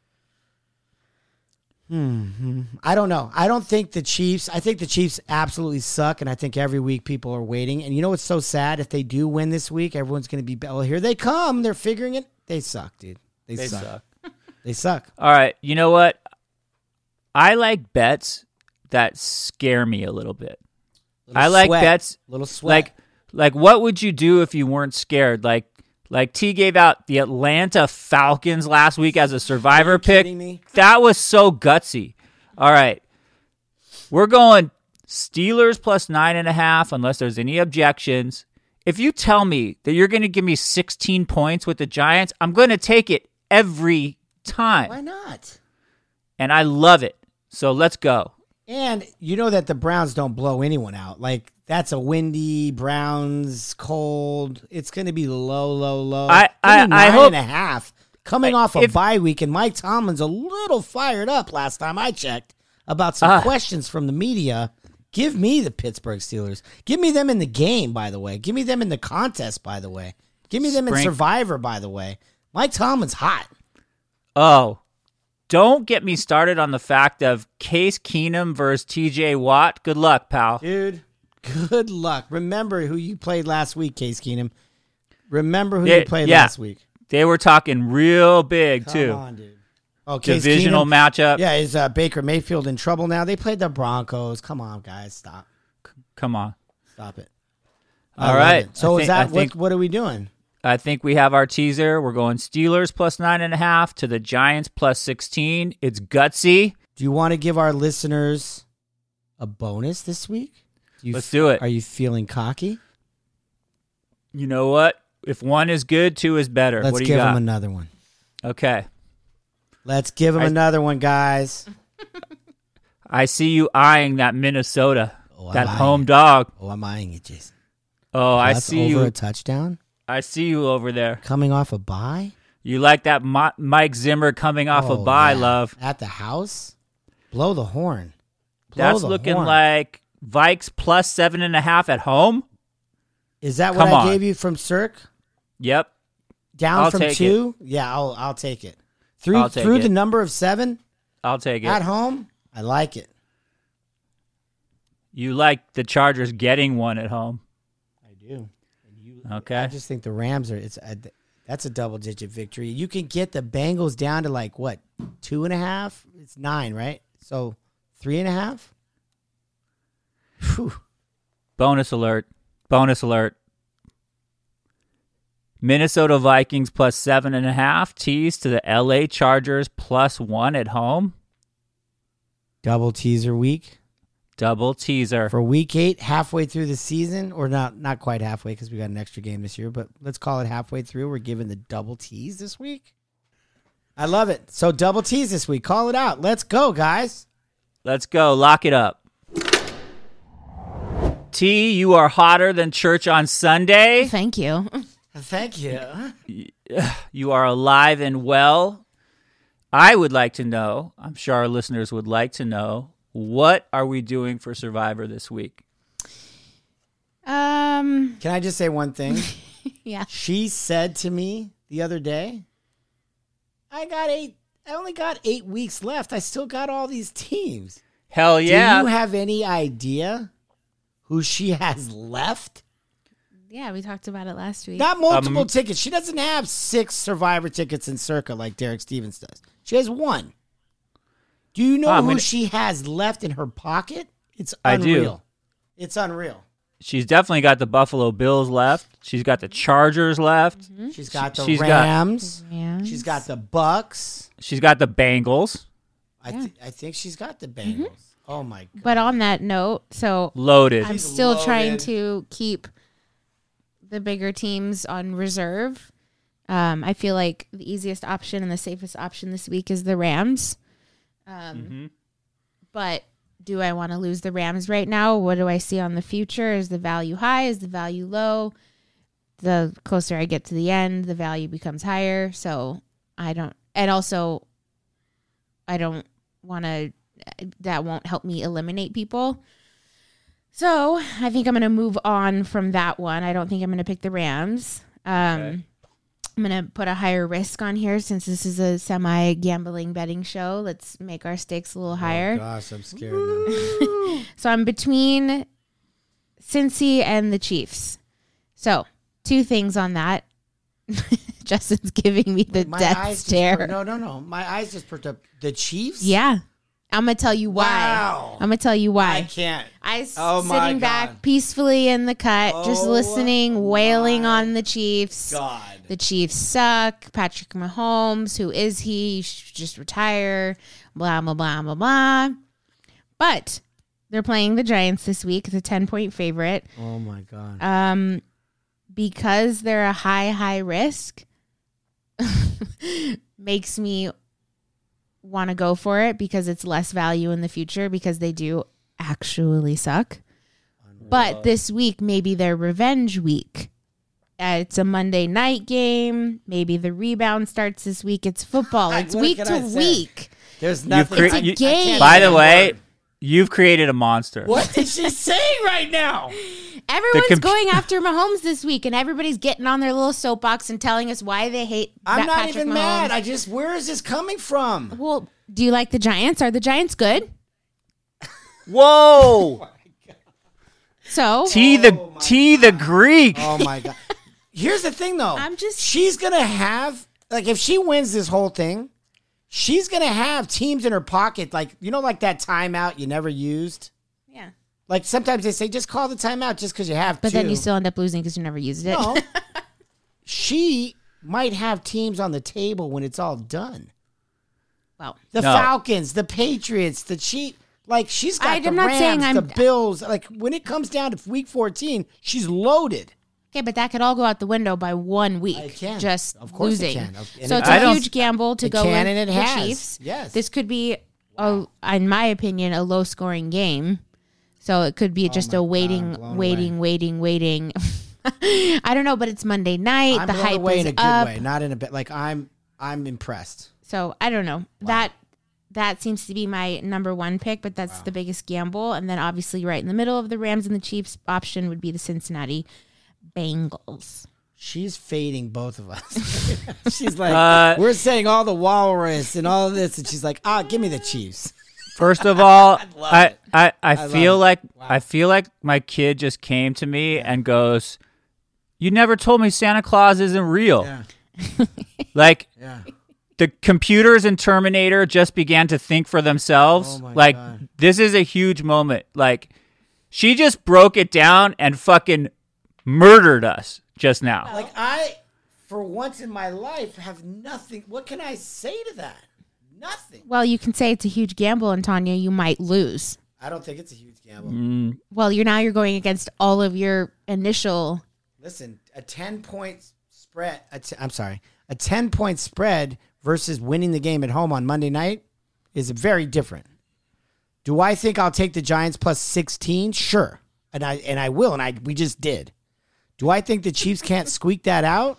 I don't know. I don't think the Chiefs. I think the Chiefs absolutely suck, and I think every week people are waiting. And you know what's so sad? If they do win this week, everyone's going to be, well, here they come. They're figuring it. They suck, dude. They suck. They suck. All right. You know what? I like bets that scare me a little bit. I like bets. Little sweat. Like what would you do if you weren't scared? Like T gave out the Atlanta Falcons last week as a survivor pick. Kidding me? That was so gutsy. All right. We're going Steelers plus 9.5 unless there's any objections. If you tell me that you're going to give me 16 points with the Giants, I'm going to take it every time. Why not? And I love it. So let's go. And you know that the Browns don't blow anyone out. Like, that's a windy, Browns, cold. It's going to be low. I hope 9.5. Coming off a bye week, and Mike Tomlin's a little fired up last time I checked about some questions from the media. Give me the Pittsburgh Steelers. Give me them in the game, by the way. Give me them in the contest, by the way. Give me them in Survivor, by the way. Mike Tomlin's hot. Oh, don't get me started on the fact of Case Keenum versus TJ Watt. Good luck, pal. Dude, good luck. Remember who you played last week, Case Keenum. Remember who you played last week. They were talking real big, too. Come on, dude. Oh, Case Divisional matchup. Yeah, is Baker Mayfield in trouble now? They played the Broncos. Come on, guys. Stop. Come on. Stop it. All love right. it. So I think what are we doing? I think we have our teaser. We're going Steelers plus 9.5 to the Giants plus 16. It's gutsy. Do you want to give our listeners a bonus this week? Let's do it. Are you feeling cocky? You know what? If one is good, two is better. Let's what do you give got? them another one. Okay. Let's give them another one, guys. I see you eyeing that Minnesota, Oh, that I'm home eyeing dog. Oh, I'm eyeing it, Jason. Oh, I That's see over you. a touchdown? I see you over there. Coming off a bye? You like that Mike Zimmer coming off a Oh, bye, yeah. love. At the house? Blow the horn. That's looking like Vikes plus 7.5 at home. Is that what Come I on. gave you from Cirque? Yep. Down I'll from take 2? Yeah, I'll take it. I'll take Through it. the number of 7 I'll take it. at home? I like it. You like the Chargers getting one at home. I do. Okay. I just think the Rams that's a double-digit victory. You can get the Bengals down to like what, 2.5? It's 9, right? So 3.5. Whew. Bonus alert. Bonus alert. Minnesota Vikings plus 7.5. Tease to the LA Chargers plus 1 at home. Double teaser week Double teaser. for week 8, halfway through the season, or not quite halfway because we got an extra game this year, but let's call it halfway through. We're giving the double tease this week. I love it. So double tease this week. Call it out. Let's go, guys. Let's go. Lock it up. T, you are hotter than church on Sunday. Thank you. Thank you. You are alive and well. I would like to know, I'm sure our listeners would like to know, what are we doing for Survivor this week? Can I just say one thing? Yeah. She said to me the other day, I only got 8 weeks left. I still got all these teams. Hell yeah. Do you have any idea who she has left? Yeah, we talked about it last week. Not multiple tickets. She doesn't have 6 Survivor tickets in Circa like Derek Stevens does. She has 1. Do you know who she has left in her pocket? It's unreal. I do. It's unreal. She's definitely got the Buffalo Bills left. She's got the Chargers left. Mm-hmm. She's got the She's got- Rams. Yeah. She's got the Bucks. She's got the Bengals. I think she's got the Bengals. Oh my god! But on that note, so Loaded. I'm She's still trying loaded. to keep the bigger teams on reserve. I feel like the easiest option and the safest option this week is the Rams. But do I want to lose the Rams right now? What do I see on the future? Is the value high? Is the value low? The closer I get to the end, the value becomes higher. So I don't want to, that won't help me eliminate people. So I think I'm going to move on from that one. I don't think I'm going to pick the Rams. I'm going to put a higher risk on here since this is a semi-gambling betting show. Let's make our stakes a little higher. Oh gosh, I'm scared now. So I'm between Cincy and the Chiefs. So 2 things on that. Justin's giving me the My death eyes just stare. no. My eyes just perked up. The Chiefs? Yeah. I'm going to tell you why. Wow. I'm going to tell you why. I can't. Oh my sitting back God. peacefully in the cut, just Oh listening, wailing my on the Chiefs. God. The Chiefs suck. Patrick Mahomes, who is he? He should just retire. Blah, blah, blah, blah, blah. But they're playing the Giants this week. It's a 10-point favorite. Oh my God. Because they're a high risk, makes me want to go for it because it's less value in the future because they do actually suck. But this week, maybe their revenge week. It's a Monday night game. Maybe the rebound starts this week. It's football. It's What week can to I say? week. There's nothing. It's a I game. can't By say the a way, word. you've created a monster. What is she saying right now? Everyone's going after Mahomes this week, and everybody's getting on their little soapbox and telling us why they hate I'm not Patrick even Mahomes. mad. Where is this coming from? Well, do you like the Giants? Are the Giants good? Whoa! So T the Greek. Oh my God. Here's the thing though. She's going to have, like, if she wins this whole thing, she's going to have teams in her pocket, like, like that timeout you never used. yeah. Like sometimes they say, just call the timeout just because you have to. But then you still end up losing because you never used it. No. She might have teams on the table when it's all done. Well, The Falcons, the Patriots, the Chiefs. Like, she's got the Rams, the Bills. Like, when it comes down to week 14, she's loaded. okay, but that could all go out the window by 1 week. It can. Just Of course losing. it can. And So it's I a don't- huge gamble to It go can with and it the has. Chiefs. Yes. This could be, in my opinion, a low-scoring game. So it could be just a waiting. I don't know, but it's Monday night. I'm the blown hype away is in a good up. way, not in a bit. Like, I'm impressed. So I don't know. That seems to be my number one pick, but that's the biggest gamble. And then obviously right in the middle of the Rams and the Chiefs option would be the Cincinnati Bengals. She's fading both of us. She's like, we're saying all the walrus and all of this, and she's like, give me the Chiefs. First of all, love it. I feel like I feel like my kid just came to me and goes, "You never told me Santa Claus isn't real." Yeah. Like Yeah. the computers in Terminator just began to think for themselves. Oh my Like God. this is a huge moment. Like she just broke it down and fucking murdered us just now. Like, I, for once in my life, have nothing. What can I say to that? Nothing. Well, you can say it's a huge gamble, and Tanya, you might lose. I don't think it's a huge gamble. Well, you're going against all of your initial. Listen, a 10-point spread. A 10-point spread versus winning the game at home on Monday night is very different. Do I think I'll take the Giants plus 16? Sure, and I will, and we just did. Do I think the Chiefs can't squeak that out?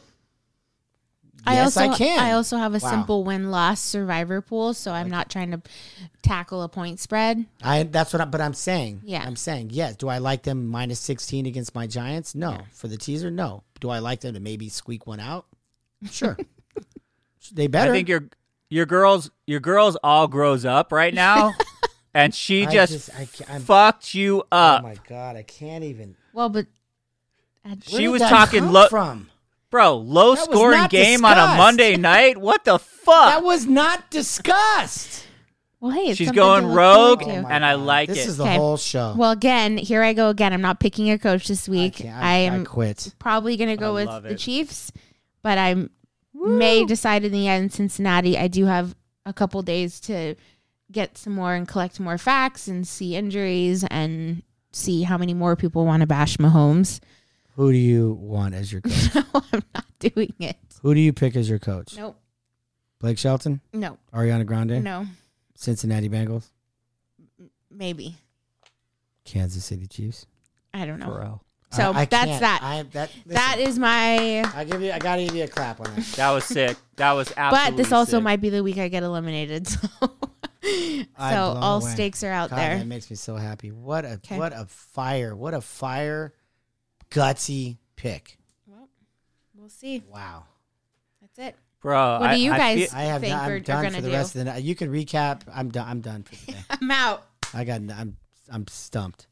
Yes, I can. I also have a Wow. simple win-loss survivor pool, so I'm not trying to tackle a point spread. But I'm saying. Yeah. I'm saying, yes. Do I like them minus 16 against my Giants? No. For the teaser? No. Do I like them to maybe squeak one out? Sure. They better. I think your girls all grows up right now, and she I'm- fucked you Oh up. my God, I can't even. Well, but Where She did was that talking come low, from. bro. Low That was scoring not game on a discussed. Monday night. What the fuck? That was not discussed. well, hey, it's She's something going to look rogue, forward to. my and I God. like This it. is the Okay. whole show. Well, again, here I go again. I'm not picking a coach this week. I am quit. probably going to go with love the it. Chiefs, but I may decide in the end Cincinnati. I do have a couple days to get some more and collect more facts and see injuries and see how many more people want to bash Mahomes. Who do you want as your coach? No, I'm not doing it. Who do you pick as your coach? Nope. Blake Shelton? No. Ariana Grande? No. Cincinnati Bengals? Maybe. Kansas City Chiefs? I don't know. Bro. So I that's can't. that. That is my. I gotta give you a clap on that. That was sick. That was absolutely. But this also sick. might be the week I get eliminated. So, I'm blown all away. stakes are out God, there. that makes me so happy. What a Okay. what a fire, gutsy pick. We'll see. Wow. That's it. Bro. What do you guys I have. think I'm we're done gonna for the do? rest of the night. You can recap. I'm done. I'm done for today. I'm out. I'm stumped.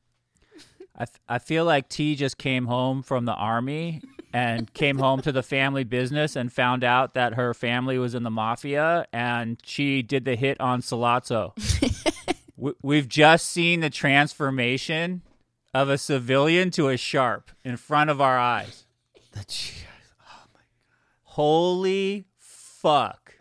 I feel like T just came home from the army and came home to the family business and found out that her family was in the mafia, and she did the hit on Sollozzo. We've just seen the transformation of a civilian to a sharp in front of our eyes. Holy fuck.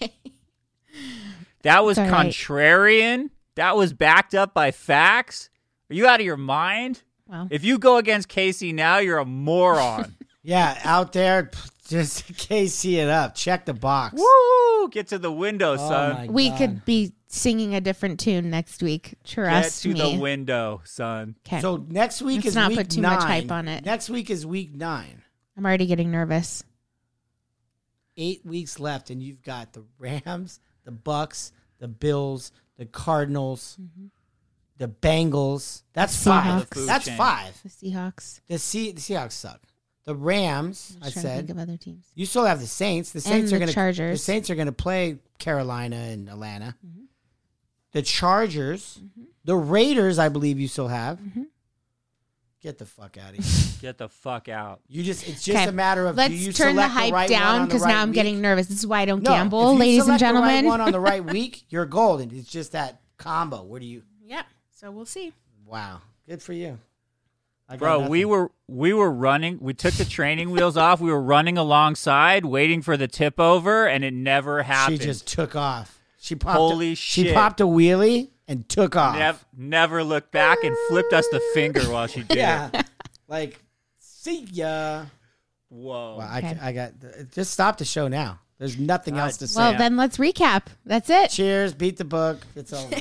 That was It's all right. contrarian. That was backed up by facts. Are you out of your mind? Well, If you go against Casey now, you're a moron. Yeah, out there, just KC it up. Check the box. Woo! Get to the window, Oh son. my we God. could be singing a different tune next week. Get Trust to me. the window, son. Okay. So next week Let's is not week put too 9. much hype on it. Next week is week 9. I'm already getting nervous. 8 weeks left, and you've got the Rams, the Bucks, the Bills, the Cardinals, the Bengals. That's Seahawks. 5. The food That's chain. 5. The Seahawks. The Seahawks suck. The Rams, I'm I just trying to think said. of other teams. You still have the Saints. The Saints the are going to Chargers. The Saints are going to play Carolina and Atlanta. The Chargers, the Raiders, I believe you still have. Get the fuck out of here. Get the fuck out. It's just Okay, a matter of let's do you turn the select hype right one down on the because right now I'm week? getting nervous. This is why I don't No, gamble, if you ladies and select the right gentlemen. one on the right week, you're golden. It's just that combo. Where do you? Yeah. So we'll see. Wow. Good for you. Bro, we were running. We took the training wheels off. We were running alongside, waiting for the tip over, and it never happened. She just took off. She popped. Holy shit! She popped a wheelie and took off. Never looked back and flipped us the finger while she did it. Like, see ya. Whoa. Well, I got. Just stop the show now. There's nothing else to say. Well, then let's recap. That's it. Cheers. Beat the book. It's over.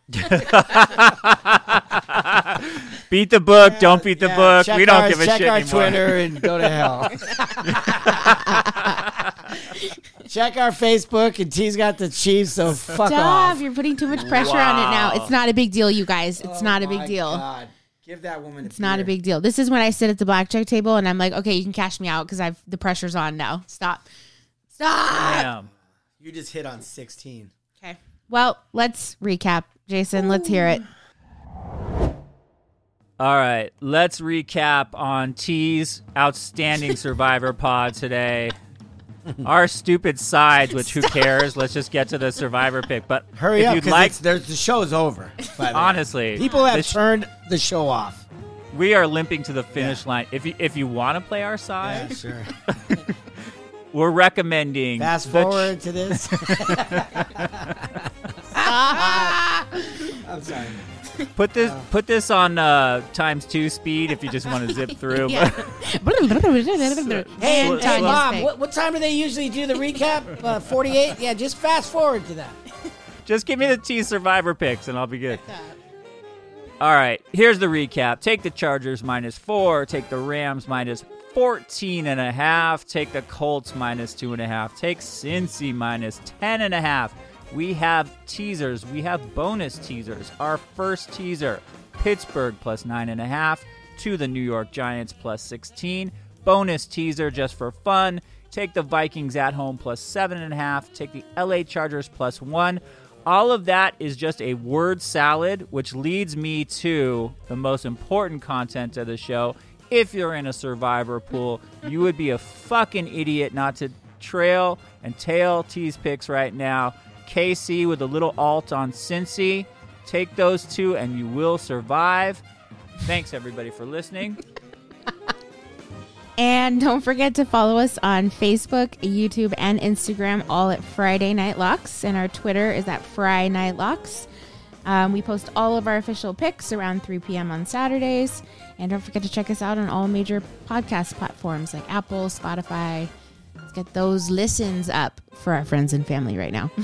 Beat the book. Don't beat the book. We don't give a shit anymore. Check our Twitter and go to hell. Check our Facebook, and T's got the Chiefs, so fuck off. You're putting too much pressure on it now. It's not a big deal, you guys. It's not a big deal. God. Give that woman It's not a big deal. This is when I sit at the blackjack table, and I'm like, okay, you can cash me out because the pressure's on now. Stop. Damn. You just hit on 16. Okay. Well, let's recap. Jason, let's hear it. All right, let's recap on T's outstanding Survivor pod today. Our stupid sides, which who cares? Let's just get to the Survivor pick. But hurry up, because the show's over. Honestly, people have turned the show off. We are limping to the finish line. If you want to play our side, sure. We're recommending. Fast forward to this. I'm sorry. Put this on ×2 speed if you just want to zip through. Yeah. Hey, Mom, what time do they usually do the recap? 48? Yeah, just fast forward to that. Just give me the T Survivor picks and I'll be good. All right, here's the recap. Take the Chargers -4. Take the Rams -14.5. Take the Colts -2.5. Take Cincy -10.5. We have teasers. We have bonus teasers. Our first teaser, Pittsburgh +9.5 to the New York Giants +16. Bonus teaser just for fun. Take the Vikings at home +7.5. Take the LA Chargers +1. All of that is just a word salad, which leads me to the most important content of the show. If you're in a Survivor pool, you would be a fucking idiot not to trail and tail T's picks right now. KC with a little alt on Cincy. Take those two and you will survive. Thanks, everybody, for listening. And don't forget to follow us on Facebook, YouTube, and Instagram, all at Friday Night Locks. And our Twitter is at Fry Night Locks. We post all of our official picks around 3 p.m. on Saturdays. And don't forget to check us out on all major podcast platforms like Apple, Spotify. Let's get those listens up for our friends and family right now.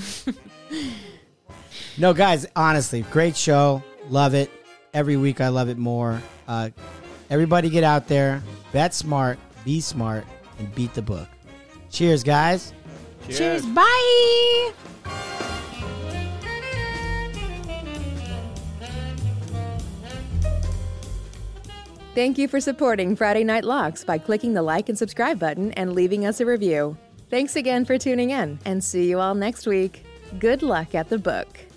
No, guys, honestly, great show. Love it. Every week I love it more. Everybody get out there, bet smart, be smart, and beat the book. Cheers, guys. Cheers. Bye. Thank you for supporting Friday Night Locks by clicking the like and subscribe button and leaving us a review. Thanks again for tuning in, and see you all next week. Good luck at the book.